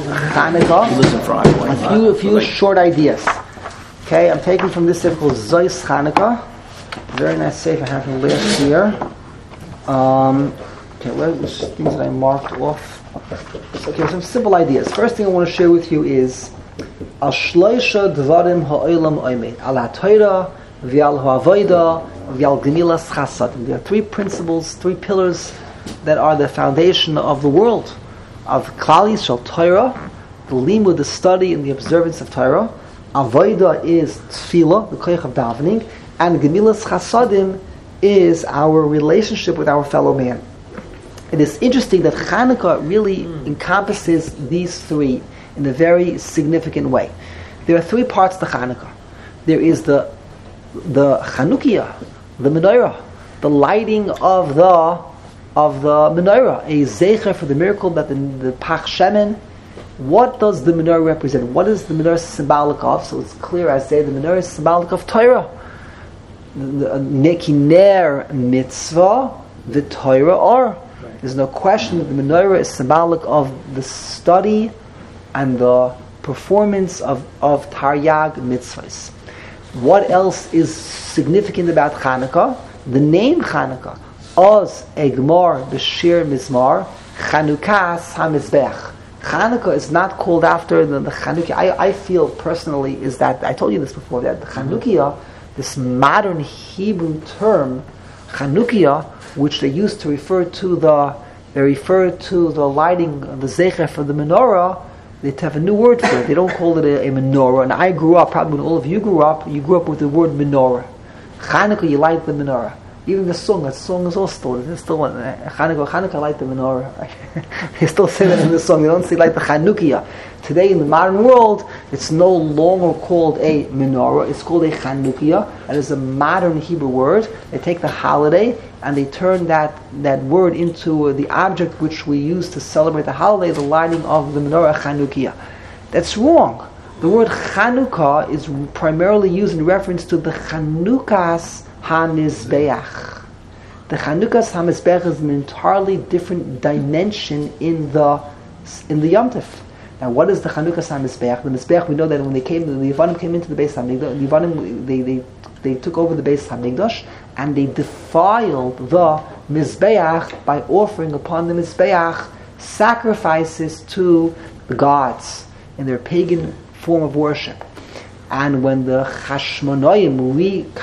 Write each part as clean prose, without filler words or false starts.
Hanukkah, a few short ideas. Okay, I'm taking from this sefer called Zois Hanukkah. Very nice sefer I have from last year. Okay, what are the things that I marked off? Okay, some simple ideas. First thing I want to share with you is Al Shloisha Dvarim Ha'olam Oimed Al HaTorah V'Al Ha'avodah V'Al Gemilas Chasadim. There are three principles, three pillars that are the foundation of the world, of Klal Yisrael Torah, the limud, the study and the observance of Torah. Avodah is tefillah, the koich of davening, and Gemilas Chasadim is our relationship with our fellow man. It is interesting that Hanukkah really encompasses these three in a very significant way. There are three parts to Hanukkah. There is the Chanukiah, the menorah, the lighting of the menorah, a zecher for the miracle that the Pach Shemen. What does the menorah represent? What is the menorah symbolic of? So it's clear, I say, the menorah is symbolic of Torah. Nekiner mitzvah, the Torah or. There's no question that the menorah is symbolic of the study and the performance of Taryag mitzvahs. What else is significant about Hanukkah? The name Hanukkah. Oz Egmar B'Shir Mizmar Chanukas HaMizbech. Hanukkah is not called after the Chanukiah. I feel personally is that, I told you this before, that the Chanukiah, this modern Hebrew term, Chanukiah, which they used to refer to the lighting, the zecher for the menorah, they have a new word for it. They don't call it a menorah. And I grew up, probably when all of you grew up with the word menorah. Chanukah, you light the menorah. Even the song is all still. It's still Chanukah, light the menorah. They still say that in the song. They don't say like the Chanukiah. Today in the modern world, it's no longer called a menorah. It's called a Chanukiah. That is a modern Hebrew word. They take the holiday and they turn that word into the object which we use to celebrate the holiday, the lighting of the menorah Chanukiah. That's wrong. The word Chanukah is primarily used in reference to the Chanukas HaMizbeach. The Chanukas HaMizbeach is an entirely different dimension in the Yom Tov. Now, what is the Chanukas HaMizbeach? The Mizbeach, we know that when the Yevanim came into the Beis HaMikdash, they took over the Beis HaMikdash and they defiled the Mizbeach by offering upon the Mizbeach sacrifices to the gods in their pagan form of worship. And when the Hashmonaim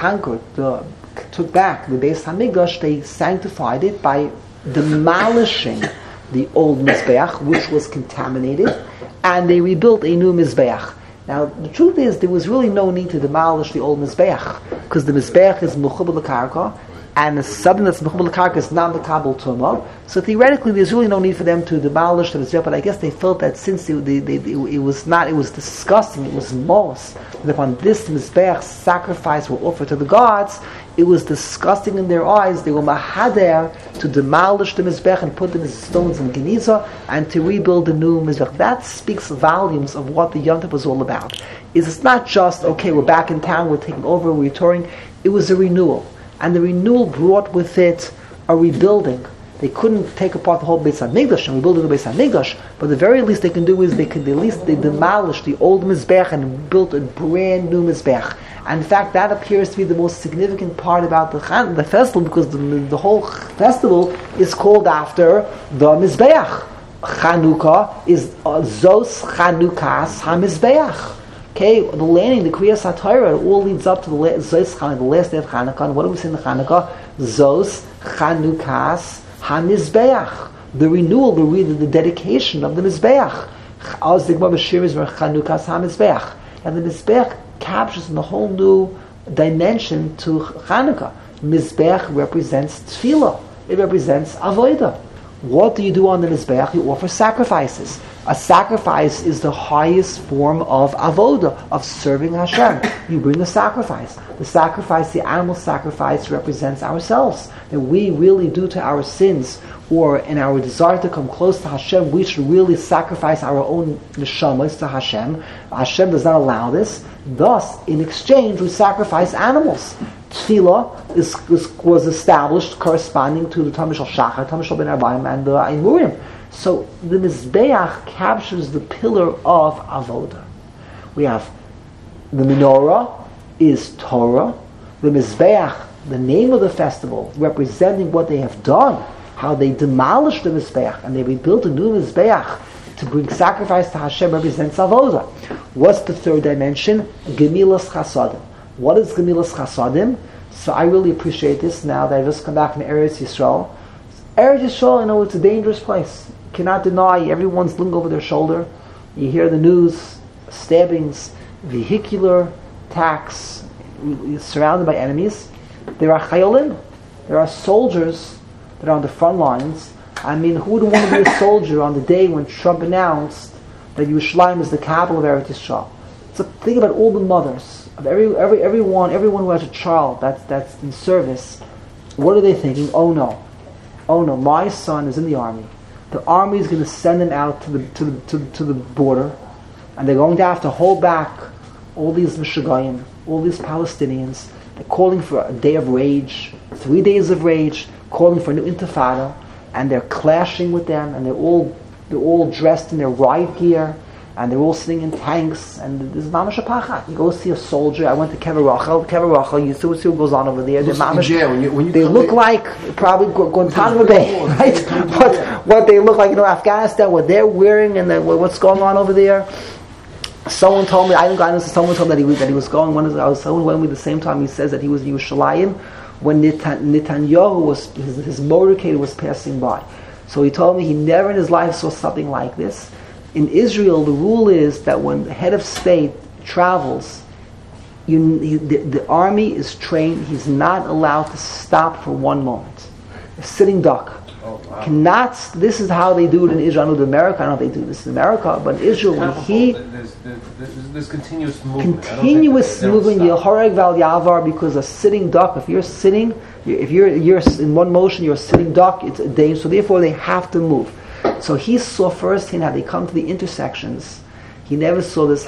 took back the Beis HaMikdash, they sanctified it by demolishing the old Mizbeach, which was contaminated, and they rebuilt a new Mizbeach. Now, the truth is, there was really no need to demolish the old Mizbeach, because the Mizbeach is Mechubal L'Karka, and something that's Mechubal L'Karka is not the Kabul Tumah. So theoretically, there's really no need for them to demolish the Mizbeach, but I guess they felt that since it was disgusting, it was moss, that upon this Mizbeach sacrifice were offered to the gods, it was disgusting in their eyes. They were mahader to demolish the Mizbech and put them as stones in Geniza and to rebuild the new Mizbech. That speaks volumes of what the Yom Tov was all about. It's not just, okay, we're back in town, we're taking over, we're touring. It was a renewal. And the renewal brought with it a rebuilding. They couldn't take apart the whole Beis HaMikdash and rebuild the Beis HaMikdash, but the very least they can do is they demolished the old Mizbech and built a brand new Mizbech. And in fact, that appears to be the most significant part about the festival, because the whole festival is called after the Mizbeach. Chanukah is Zos Chanukas HaMizbeach. Okay, the landing, the Kriyas HaTorah, it all leads up to the last day of Chanukah. And what do we say in the Chanukah? Zos Chanukas HaMizbeach. The renewal, the dedication of the Mizbeach. Chanukas HaMizbeach. And the Mizbeach captures in a whole new dimension to Hanukkah. Mizbeach represents tefillah. It represents avodah. What do you do on the Mizbeach? You offer sacrifices. A sacrifice is the highest form of avodah, of serving Hashem. You bring a sacrifice. The animal sacrifice represents ourselves. That we really do to our sins, or in our desire to come close to Hashem, we should really sacrifice our own neshamas to Hashem. Hashem does not allow this. Thus, in exchange, we sacrifice animals. Tefillah was established corresponding to the Tamashal Shachar, Tamashal Ben Arbaim, and the Imurim. So the Mizbeach captures the pillar of Avodah. We have the menorah is Torah, the Mizbeach, the name of the festival, representing what they have done, how they demolished the Mizbeach and they rebuilt a new Mizbeach to bring sacrifice to Hashem, represents Avodah. What's the third dimension? Gemilas Chasadim. What is Gemilas Chasadim? So I really appreciate this now that I just come back from Eretz Yisrael. Eretz Yisrael, it's a dangerous place. You cannot deny, everyone's looking over their shoulder. You hear the news, stabbings, vehicular attacks, surrounded by enemies. There are chayolim, there are soldiers that are on the front lines. I mean, who would want to be a soldier on the day when Trump announced that Yerushalayim is the capital of Eretz Yisrael? So think about all the mothers of everyone who has a child that's in service. What are they thinking? Oh no, my son is in the army. The army is going to send him out to the border, and they're going to have to hold back all these Meshugayim, all these Palestinians. They're calling for a day of rage, 3 days of rage, calling for a new intifada, and they're clashing with them, and they're all dressed in their riot gear, and they're all sitting in tanks, and this is mamash pachat. You go see a soldier. I went to Kever Rachel. You see what goes on over there. They look like probably Guantanamo Bay, right? But what they look like, Afghanistan, what they're wearing, and what's going on over there. Someone told me, someone told me that he was going. Someone went with me the same time. He says that he was in Yerushalayim when Netanyahu his motorcade was passing by. So he told me he never in his life saw something like this. In Israel, the rule is that when the head of state travels, the army is trained. He's not allowed to stop for one moment. A sitting duck. Oh, wow. This is how they do it in Israel. I know in America, I don't know if they do this in America, but in Israel, when there's continuous movement. Yehoreg Val Yavar, because a sitting duck, if you're sitting, if you're in one motion, you're a sitting duck, it's a danger. So therefore, they have to move. So he saw firsthand how they come to the intersections. He never saw this,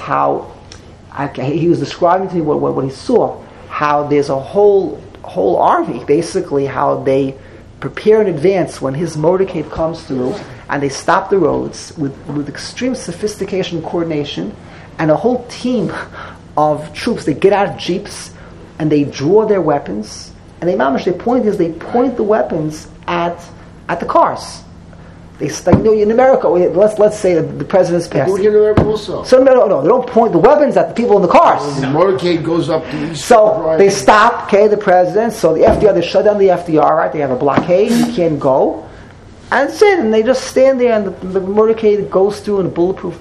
he was describing to me what he saw, how there's a whole army, basically, how they prepare in advance when his motorcade comes through, and they stop the roads with extreme sophistication and coordination, and a whole team of troops. They get out of jeeps, and they draw their weapons, and they point the weapons at the cars. In America, let's say the president's passed. They do it here in America also. So no, they don't point the weapons at the people in the cars. The motorcade goes up to each. So they stop, the president. So the FDR, they shut down the FDR, right? They have a blockade. You can't go, and that's it. And they just stand there, and the motorcade goes through in a bulletproof.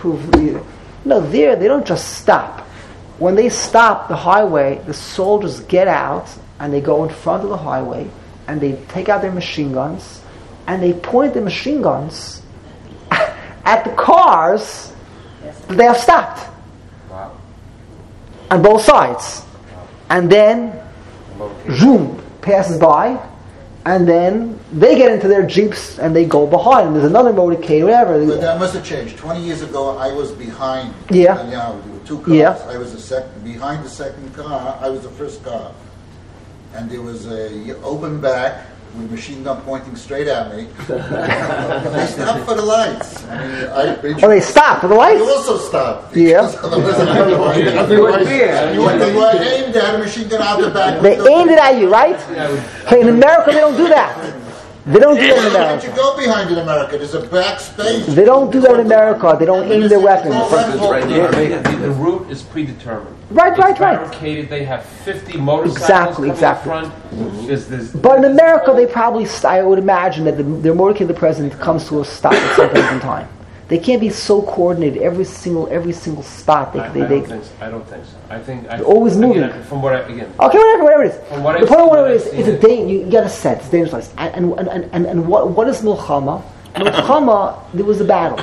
No, they don't just stop. When they stop the highway, the soldiers get out and they go in front of the highway, and they take out their machine guns. And they point the machine guns at the cars that they have stopped. Wow. On both sides. Wow. And then, zoom, passes by, and then they get into their jeeps and they go behind. There's another motorcade, whatever. But that must have changed. 20 years ago, I was behind. Yeah. There were two cars. Yeah. I was behind the second car. I was the first car. And there was a open back with machine gun pointing straight at me. They stopped for the lights. They stopped for the lights? They also stopped. Yeah. They were aimed at a machine gun out the back. They aimed it at you, right? Okay, in America, they don't do that. They don't do that in America. Why don't you go behind in America? There's a back space. They don't do that in America. They don't aim their weapons. The route is predetermined. Right. Barricaded. They have 50 motorcycles Exactly. front. But in America, they probably, I would imagine that their motorcade, the president, comes to a stop at some point in time. They can't be so coordinated every single spot. I don't think so. I think they're always moving. Okay, whatever it is. The point of whatever it is, it's a day. You got to set. It's dangerous. And what is milchama? Milchama, there was a battle.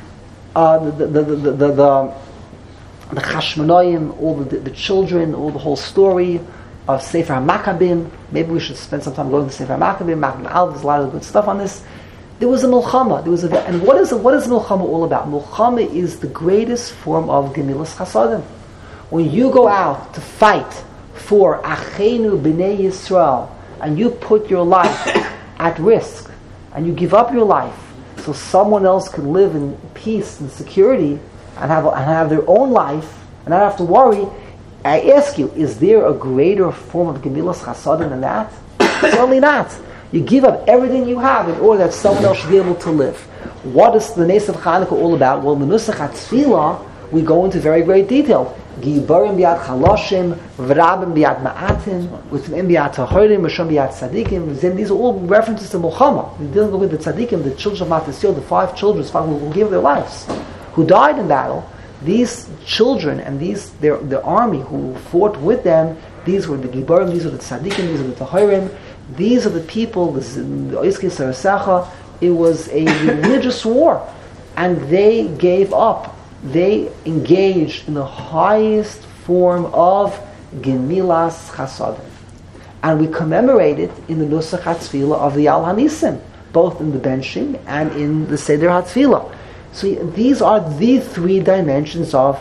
The Chashmonaim, all the children, all the whole story of Sefer HaMaccabim. Maybe we should spend some time going to Sefer HaMaccabim. There's a lot of good stuff on this. There was a milchama. And what is milchama all about? Milchama is the greatest form of gemilas chasadim. When you go out to fight for Achenu B'nai Yisrael, and you put your life at risk, and you give up your life, so someone else can live in peace and security and have their own life and not have to worry. I ask you, is there a greater form of Gemilas Chasadim than that? Certainly not. You give up everything you have in order that someone else should be able to live. What is the Nes of Chanukah all about? Well, in the Nusach HaTfilah, we go into very great detail. Gibarim biyad chaloshim, v'rabim biyad ma'atim, u'tzimim biyad tahorim, v'shom biyad tzadikim. These are all references to Muhammad. We're dealing with the tzadikim, the children of Matisyahu, the 5 children who gave their lives, who died in battle. These children and their army who fought with them, these were the Gibarim, these are the tzadikim, these are the tahorim, these are the people, the Oiskei Sarasecha. It was a religious war, and they gave up. They engaged in the highest form of Gemilas Chasadim. And we commemorate it in the Nusach HaTfilah of the Al Hanisim, both in the Benshim and in the Seder HaTfilah. So these are the 3 dimensions of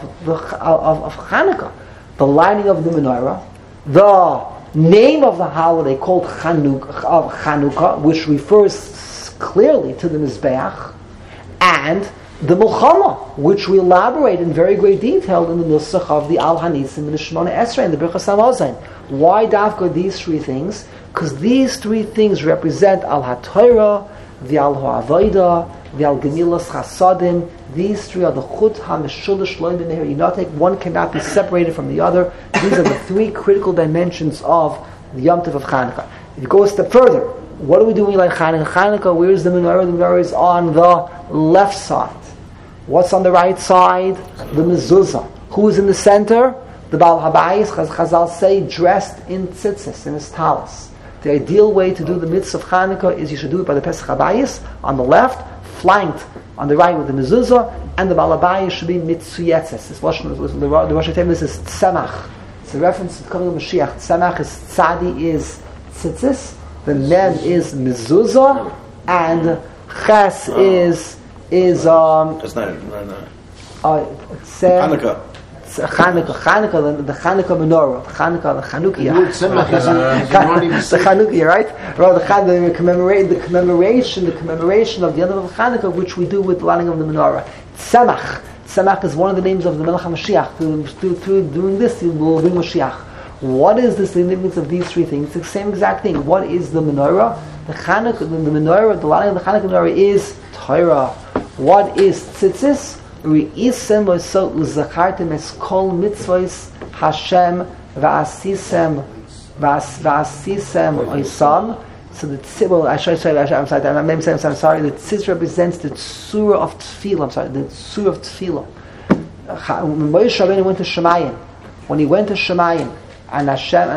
Chanukah. The lighting of the menorah, the name of the holiday called Chanukah, which refers clearly to the Mizbeach, and the Milchama, which we elaborate in very great detail in the Nusach of the Al Hanisim and the Shemona Esrei and the Birchas Hamazon. Why dafka these 3 things? Because these 3 things represent Al HaTorah, the Al HaAvodah, the Al Gemilas Chasadim. These 3 are the Chut HaMeshulish Lo B'Meher Yinotek. One cannot be separated from the other. These are the 3 critical dimensions of the Yom Tov of Chanukah. If you go a step further, what do we do when we light Chanukah? Chanukah, where is the menorah? The menorah is on the left side. What's on the right side? The mezuzah. Who is in the center? The Baal Habayis, Chazal say, dressed in tzitzis, in his talis. The ideal way to do the mitzvah of Chanukah is you should do it by the Pesach Habayis, on the left, flanked on the right with the mezuzah, and the Baal Habayis should be mitzuyetzes. The Rosh Hashanah is tzemach. It's a reference to the coming of Mashiach. Tzemach is tzadi, is tzitzis, the mem is mezuzah, and ches is it's not Chanukah. Chanukah, the Chanukah menorah, the Chanukiah. The Chanukiah, right? Well, the commemoration of the end of Chanukah, which we do with the lighting of the menorah. Tzemach is one of the names of the Melech HaMashiach. Through doing this, you will bring Mashiach. What is the significance of these 3 things? It's the same exact thing. What is the menorah? The menorah, the lighting of the Chanukah menorah is Torah. What is tzitzis? Re'isem v'so u'zachartem es kol mitzvos Hashem v'asisem oisam. So the tzibur, I'm sorry, the tzitz represents the tzura of tefillah. The tzura of tefillah. When Moshe Rabbeinu went to Shemayim, and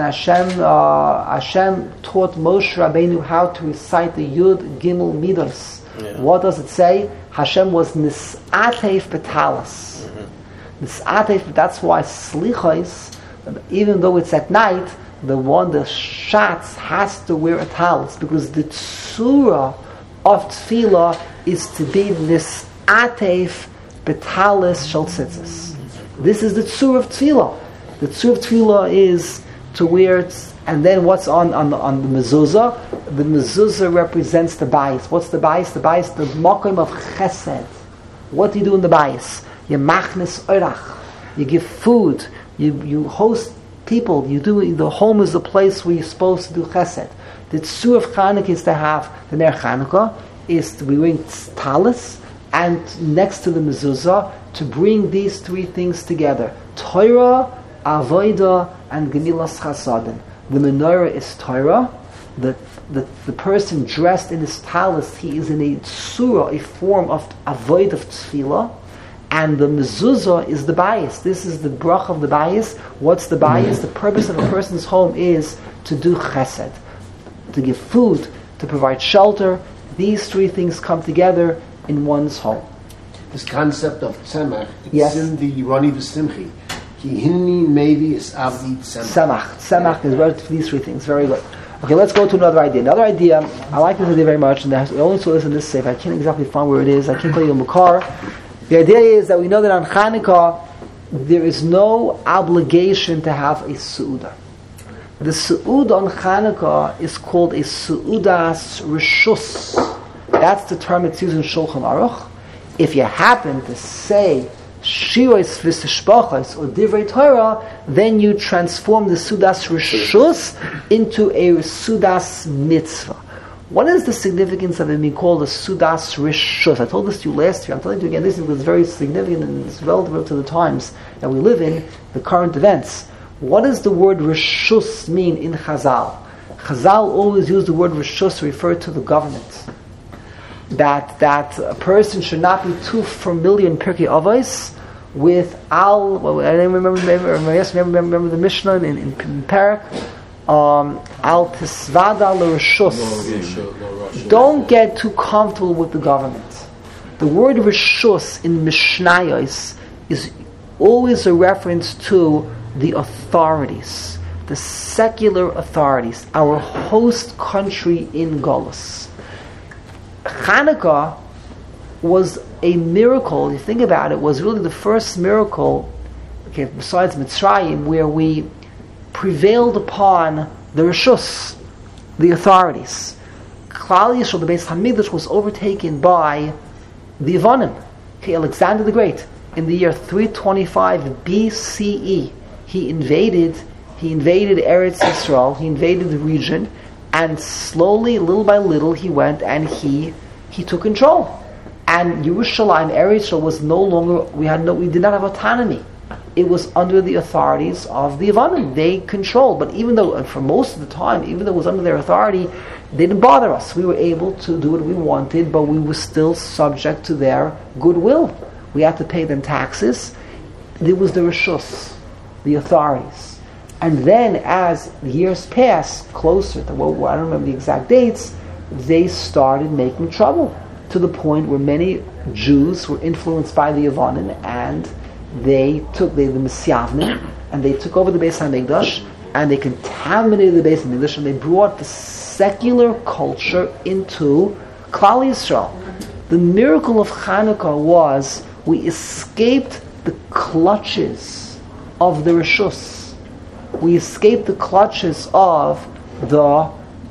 Hashem taught Moshe Rabbeinu how to recite the Yud Gimel Midos. Yeah. What does it say? Hashem was nis'atef betalis. Nis'atef, that's why slichos, even though it's at night, the shatz has to wear a talis, because the tzura of tefillah is to be nis'atef betalis shel tzitzis. This is the tzura of tefillah. The tzur of tefillah is to wear it, and then what's on the mezuzah? The mezuzah represents the bayis. What's the bayis? The bayis, the makom of chesed. What do you do in the bayis? You machnes orach. You give food. You host people. The home is the place where you're supposed to do chesed. The tzur of Chanukah is to have the ner Chanukah is to be wearing talis, and next to the mezuzah to bring these 3 things together: Torah, Avodah, and Gemilas Chasadim. The menorah is Torah. The person dressed in his talis, he is in a tzura, a form of avodah of tefillah, and the mezuzah is the bayis. This is the brach of the bayis. What's the bayis? The purpose of a person's home is to do chesed, to give food, to provide shelter. These 3 things come together in one's home. This concept of tzemach, it's yes. in the Rani V'Simchi. Hinni maybe is avdi tzemach. Tzemach is relative to these 3 things. Very good. Okay, let's go to another idea. Another idea, I like this idea very much, and I only saw this in this safe. I can't exactly find where it is. I can't tell you a Mukar. The idea is that we know that on Chanukah, there is no obligation to have a Su'udah. The Su'udah on Chanukah is called a Su'udas Rishus. That's the term that's used in Shulchan Aruch. If you happen to say Shiros v'Tishbachos or Divrei Torah, then you transform the Sudas Rishus into a Sudas Mitzvah. What is the significance of it being called a Sudas Rishus? I told this to you last year. I'm telling you again this because it's very significant and it's relevant to the times that we live in, the current events. What does the word Rishus mean in Chazal? Chazal always use the word Rishus to refer to the government. That a person should not be too familiar in Pirkei Avos with I remember the Mishnah in Parak, al tisvada l'rishus. Don't get too comfortable with the government. The word rishus in Mishnayos is always a reference to the authorities, the secular authorities, our host country in Golus. Hanukkah was a miracle. You think about it, was really the first miracle, besides Mitzrayim, where we prevailed upon the Rishus, the authorities. Klal Yisrael, the Beis Hamikdash, was overtaken by the Yevonim. Alexander the Great, in the year 325 BCE, he invaded Eretz Yisrael, he invaded the region, and slowly, little by little, he went and he took control. And Yerushalayim, Eretz Yisrael, was no longer, we did not have autonomy. It was under the authorities of the Yevonim. They controlled. But even though, and for most of the time, even though it was under their authority, they didn't bother us. We were able to do what we wanted, but we were still subject to their goodwill. We had to pay them taxes. It was the Rishus, the authorities. And then as the years passed, closer to, I don't remember the exact dates, they started making trouble, to the point where many Jews were influenced by the Yevonim, and the Misyavnim, and they took over the Beis HaMikdash, and they contaminated the Beis HaMikdash, and they brought the secular culture into Klal Yisrael. The miracle of Hanukkah was we escaped the clutches of the Rishus. We escaped the clutches of the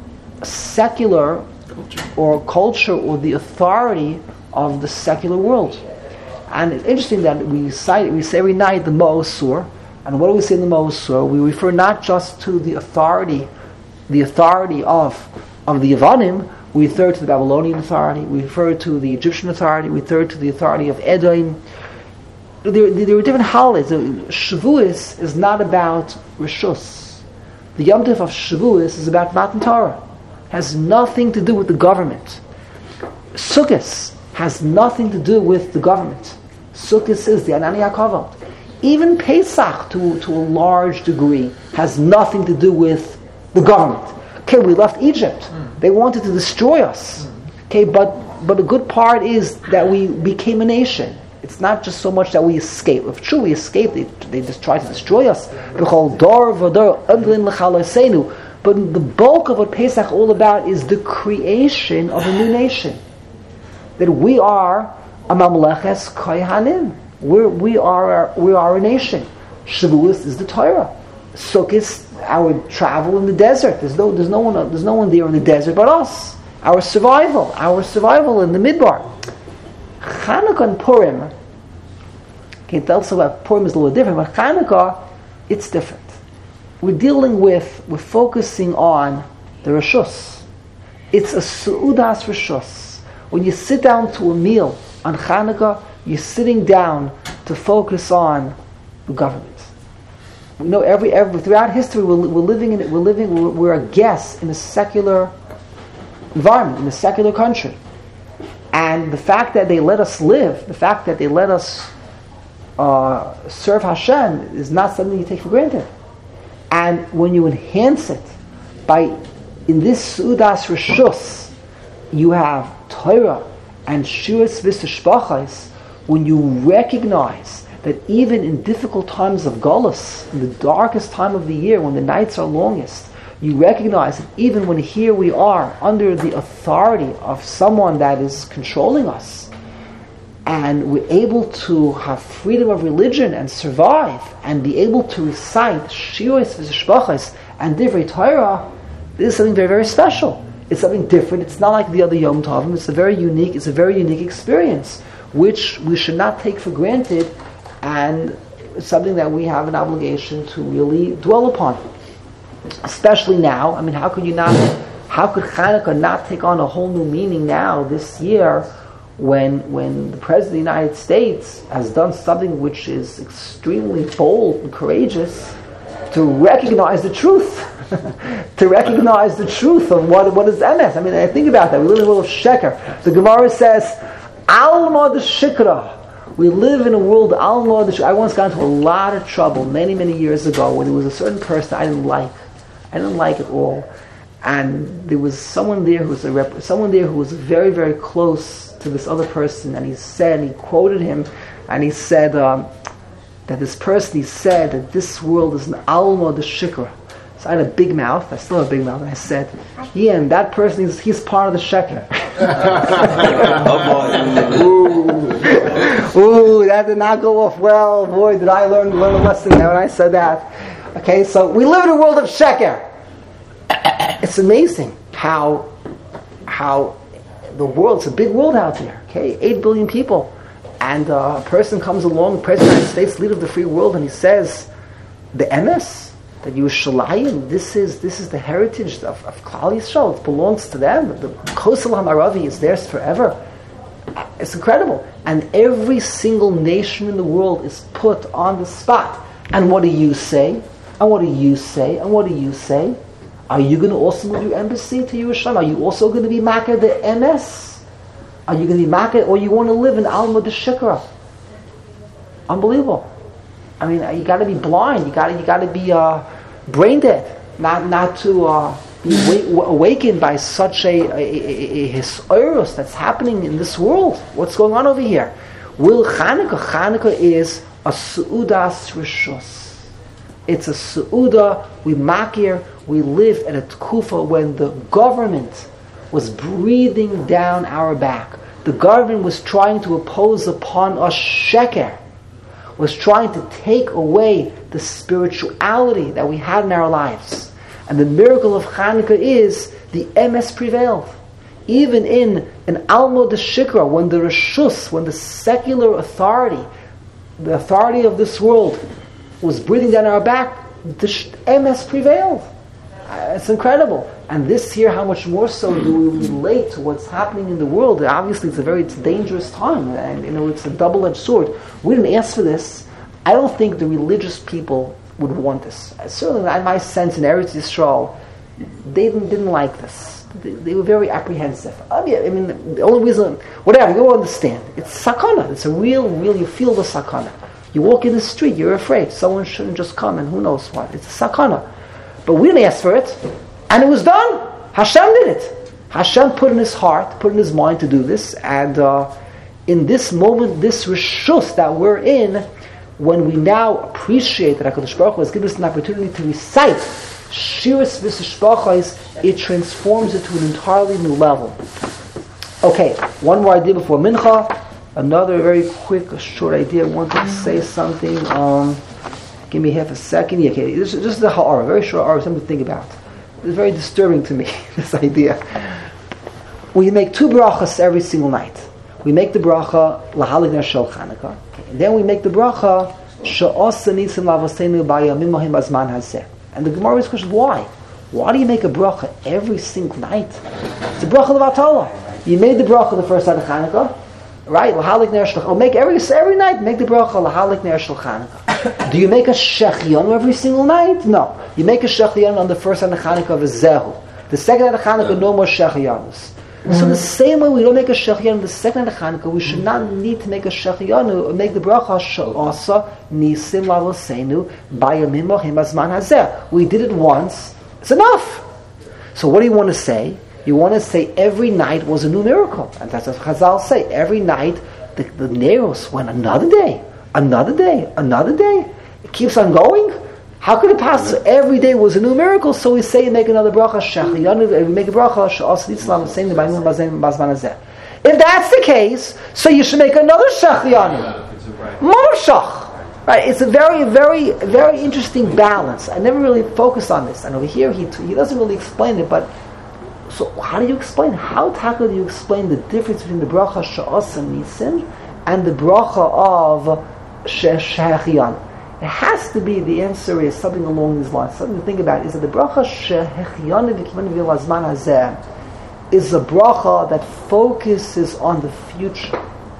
secular culture or the authority of the secular world. And it's interesting that we say every night the Ma'asur, and what do we say in the Ma'asur? We refer not just to the authority of the Yevonim. We refer to the Babylonian authority, we refer to the Egyptian authority, we refer to the authority of Edom. There are different holidays. Shavuos is not about Rishus. The Yom Tov of Shavuos is about Matan Torah. Has nothing to do with the government. Sukkot has nothing to do with the government. Sukkot is the Anani HaKavod. Even Pesach, to a large degree, has nothing to do with the government. Okay, we left Egypt. They wanted to destroy us. Okay, but a good part is that we became a nation. It's not just so much that we escaped. If true we escaped, they just tried to destroy us. But the bulk of what Pesach is all about is the creation of a new nation. That we are a mamleches kohanim. We are a nation. Shavuos is the Torah. Sukkot is our travel in the desert. There's no one there in the desert but us. Our survival in the Midbar. Chanukah and Purim. Can't tell us about Purim is a little different, but Chanukah, it's different. We're focusing on the Rishus. It's a Su'udas Rishus. When you sit down to a meal on Chanukah, you're sitting down to focus on the government. We know throughout history we're a guest in a secular environment, in a secular country. And the fact that they let us live, the fact that they let us serve Hashem is not something you take for granted. And when you enhance it in this Su'udas Rishus, you have Torah and Shiras V'Tishbachos, when you recognize that even in difficult times of Golus, in the darkest time of the year, when the nights are longest, you recognize that even when here we are under the authority of someone that is controlling us, and we're able to have freedom of religion and survive, and be able to recite Shiras V'Tishbachos and Divrei Torah, this is something very, very special. It's something different. It's not like the other Yom Tovim. It's a very unique experience, which we should not take for granted, and it's something that we have an obligation to really dwell upon. Especially now. I mean, how could Hanukkah not take on a whole new meaning now, this year, when the President of the United States has done something which is extremely bold and courageous to recognize the truth. To recognize the truth of what is emes. I mean, I think about that. We live in a world of sheker. The Gemara says, Alma de Shikra. We live in a world, Alma de Shikra. I once got into a lot of trouble many, many years ago when there was a certain person I didn't like. I didn't like at all. And there was someone there who was very, very close to this other person, and he quoted him, and he said that this person, he said that this world is an Alma de Shikra. So I had a big mouth. I still have a big mouth. And I said, yeah, and that person, he's part of the sheker. Ooh, that did not go off well. Boy, did I learn a lesson there when I said that. Okay, so we live in a world of sheker. It's amazing how the world, it's a big world out there. Okay, 8 billion people. And a person comes along, the President of the United States, leader of the free world, and he says, the emes, that Yerushalayim, this is the heritage of Klal Yisrael. It belongs to them. The Kosel HaMaravi is theirs forever. It's incredible. And every single nation in the world is put on the spot. And what do you say? And what do you say? And what do you say? Are you going to also move your embassy to Yerushalayim? Are you also going to be Makar the MS? Are you going to be Makar, or you want to live in Alma de Shikra? Unbelievable. I mean, you got to be blind. You got to be brain dead, not to be awakened by such a hisorus that's happening in this world. What's going on over here? Chanukah is a seudas rishus. It's a seuda. We makir. We lived at a tkufa when the government was breathing down our back. The government was trying to impose upon us sheker, was trying to take away the spirituality that we had in our lives. And the miracle of Chanukah is the emes prevailed. Even in an Alma de Shikra, when the Rishus, when the secular authority, the authority of this world, was breathing down our back, the emes prevailed. It's incredible. And this year, how much more so do we relate to what's happening in the world? Obviously, it's a dangerous time, and it's a double-edged sword. We didn't ask for this. I don't think the religious people would want this. Certainly, in my sense, in Eretz Yisrael, they didn't like this. They were very apprehensive. I mean, the only reason, whatever, you don't understand. It's sakana. It's a real, you feel the sakana. You walk in the street, you're afraid. Someone shouldn't just come and who knows what. It's a sakana. But we didn't ask for it. And it was done. Hashem did it. Hashem put in his heart, put in his mind to do this. And in this moment, this rishus that we're in, when we now appreciate that HaKadosh Baruch Hu has given us an opportunity to recite Shiras V'Sishbachos, it transforms it to an entirely new level. Okay, one more idea before Mincha. Another very quick, short idea. I wanted to say something. Give me half a second. Yeah, okay, this is the ha'ara, very short ha'ara, something to think about. It's very disturbing to me, this idea. We make 2 brachas every single night. We make the bracha Lahalik Ner Shel Chanukah, and then we make the bracha She'osa Nisim Lavoseinu B'Yamim Mohim Bazman Hazeh. And the Gemara is questioned, why? Why do you make a bracha every single night? It's a bracha Levatala. You made the bracha the first night of Chanukah, right? Lahalik Ner Shel Chanukah. Make every night. Make the bracha Lahalik Ner Shel Chanukah. Do you make a Shechianu every single night? No. You make a Shechianu on the first night of Chanukah of Zehu. The second night of Chanukah, no more Shechianus. So the same way we don't make a Shechianu the second night of Chanukah, we should not need to make a Shechianu or make the bracha She'osa Nisim Lavoseinu B'Yamim Mohim Bazman Hazeh. We did it once. It's enough. So what do you want to say? You want to say every night was a new miracle. And that's what Chazal say. Every night the Neros went another day. It keeps on going. How could it pass? Every day was a new miracle. So we say, make another bracha. We make a bracha. If that's the case, so you should make another Shechianu. Monoshach. Right? It's a very, very, very interesting balance. I never really focused on this. And over here, he doesn't really explain it, but So how do you explain? How do you explain the difference between the bracha she'asa nisim and the bracha of she'hechianu? It has to be, the answer is something along these lines. Something to think about is that the bracha she'hechianu v'kimanu v'lazman hazeh is a bracha that focuses on the future.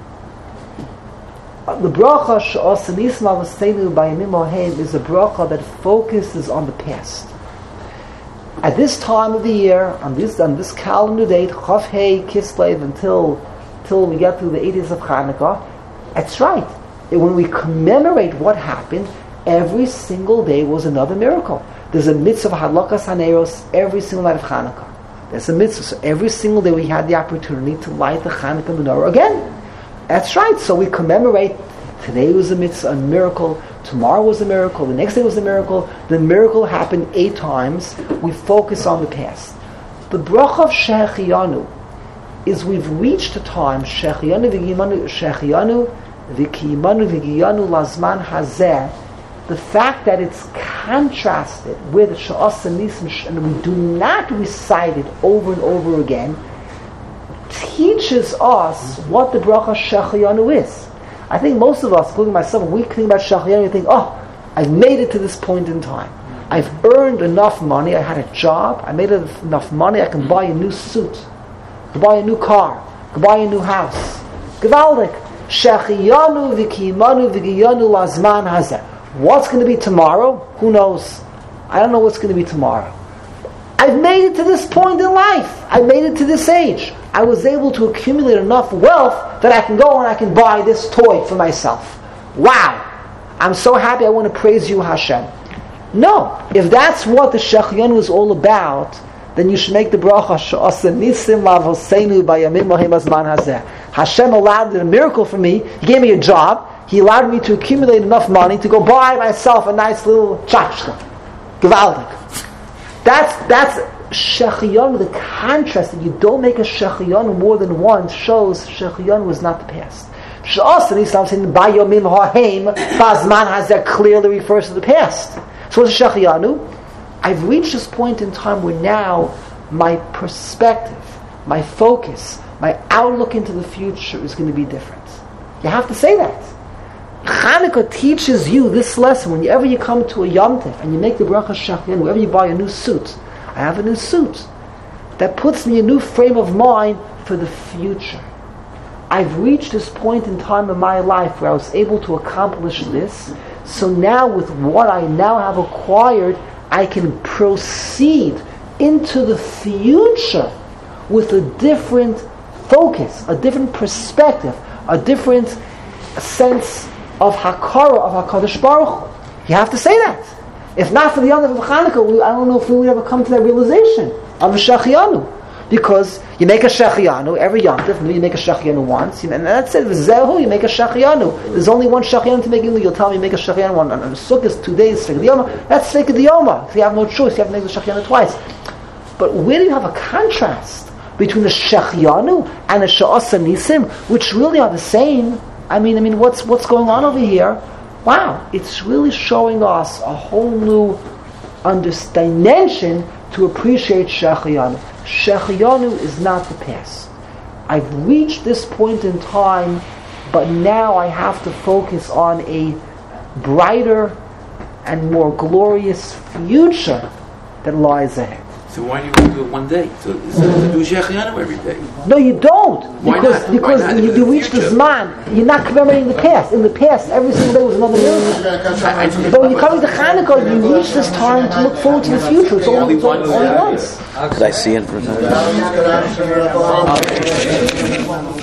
The bracha she'asa nisim avosenu b'yamim oheim is a bracha that focuses on the past. At this time of the year, on this calendar date, Chav Hei Kislev, until we get through the 8 days of Hanukkah, that's right. When we commemorate what happened, every single day was another miracle. There's a mitzvah of Hadlakas Haneros every single night of Hanukkah. There's a mitzvah. So every single day we had the opportunity to light the Hanukkah menorah again. That's right. So we commemorate. Today was a mitzvah, a miracle. Tomorrow was a miracle. The next day was a miracle. The miracle happened 8 times. We focus on the past. The bracha of she'hechianu is we've reached a time she'hechianu v'kiyimanu lazman hazeh. The fact that it's contrasted with she'asa nisim and we do not recite it over and over again teaches us what the bracha she'hechianu is. I think most of us, including myself, when we think about she'hechianu, we think, I've made it to this point in time. I've earned enough money. I had a job. I made enough money. I can buy a new suit. I can buy a new car. I can buy a new house. Gewaldig. She'hechianu v'kiyimanu v'giyanu lazman hazeh. What's going to be tomorrow? Who knows? I don't know what's going to be tomorrow. I've made it to this point in life. I made it to this age. I was able to accumulate enough wealth that I can go and I can buy this toy for myself. Wow! I'm so happy. I want to praise you, Hashem. No. If that's what the she'hechianu is all about, then you should make the bracha she'asa nisim lavosenu b'yamim oheim lazman hazeh. Hashem allowed a miracle for me. He gave me a job. He allowed me to accumulate enough money to go buy myself a nice little tchotchke. Gewaldig. That's she'hechianu. The contrast that you don't make a she'hechianu more than once shows she'hechianu is not the past. She'asa nisim b'yamim oheim lazman hazeh clearly refers to the past. So what's she'hechianu? I've reached this point in time where now my perspective, my focus, my outlook into the future is going to be different. You have to say that. Hanukkah teaches you this lesson. Whenever you come to a Yom Tov and you make the bracha she'hechianu, whenever you buy a new suit, I have a new suit. That puts me in a new frame of mind for the future. I've reached this point in time in my life where I was able to accomplish this. So now with what I now have acquired, I can proceed into the future with a different focus, a different perspective, a different sense of hakara, of HaKadosh Baruch Hu. You have to say that. If not for the Yom Tov of Hanukkah, I don't know if we would ever come to that realization of a she'hechianu. Because you make a she'hechianu every Yom Tov, maybe you make a she'hechianu once, and that's it. V'zehu, you make a she'hechianu. There's only one she'hechianu to make. You'll tell me you make a she'hechianu on Sukkot 2 days. That's Sveika Diyoma. If you have no choice, you have to make the she'hechianu twice. But where do you have a contrast between a she'hechianu and a she'asa nisim, which really are the same? I mean, what's going on over here? Wow, it's really showing us a whole new dimension to appreciate she'hechianu. She'hechianu is not the past. I've reached this point in time, but now I have to focus on a brighter and more glorious future that lies ahead. So why do you do it one day? So do she'hechianu every day. No, you don't. Why not? Because you reach this man, you're not commemorating the past. In the past, every single day was another miracle. But when you come to Hanukkah, you reach this time to look forward to the future. It's only once. Could I see it for a second?